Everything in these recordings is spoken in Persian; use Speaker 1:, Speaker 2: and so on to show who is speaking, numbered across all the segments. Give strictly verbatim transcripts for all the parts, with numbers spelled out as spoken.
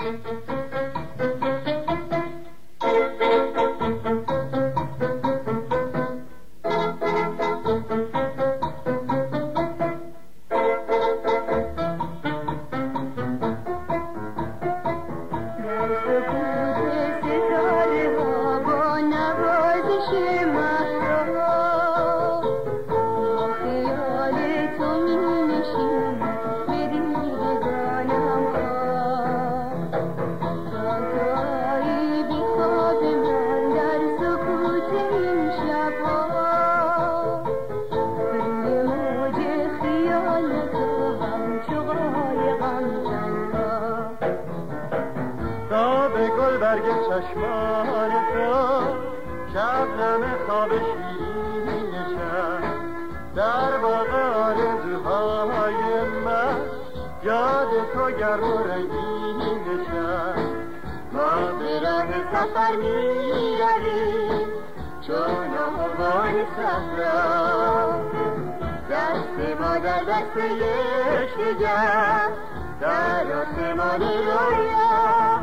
Speaker 1: برگ چشمان تو شبنم خواب شیرین نشست در باغ آرزوهای من، یاد تو گرم و رنگین نشست. ما به راه سفر می رویم چون آهوان صحرا، دست ما در دست یکدیگر در آسمان رویا.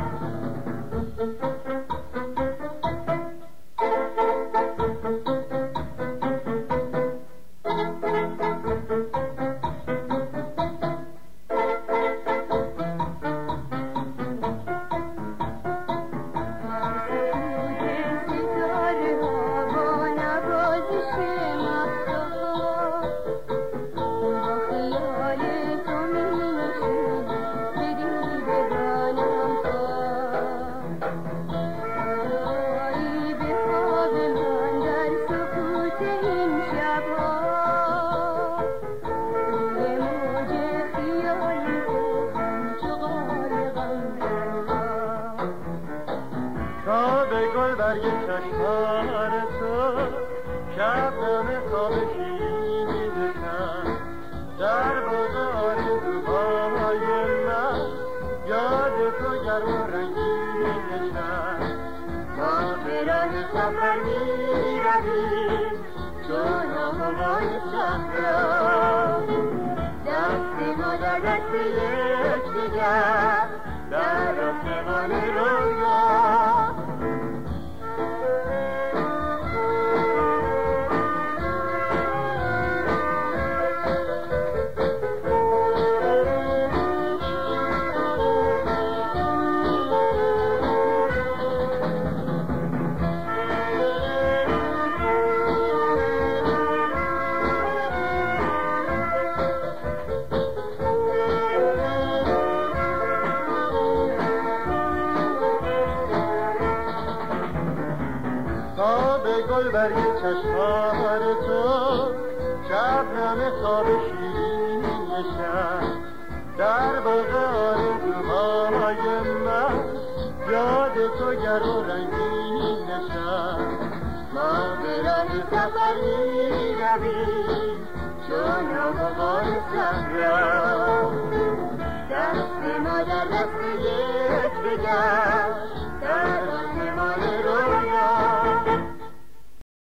Speaker 1: برگ چشمان تو شبنم خواب شیرین نشست در باغ آرزوهای من، یاد تو گرم و رنگین نشست. ما به راه سفر می رویم چون آهوان صحرا، دست ما در دست یکدیگر در آسمان رویا. گل برگ چشمان تو شبنم خواب شیرین نشست در باغ آرزوهای من، یاد تو گرم و رنگین نشست. ما به راه سفر می رویم چون آهوان صحرا، دست ما در دست یکدیگر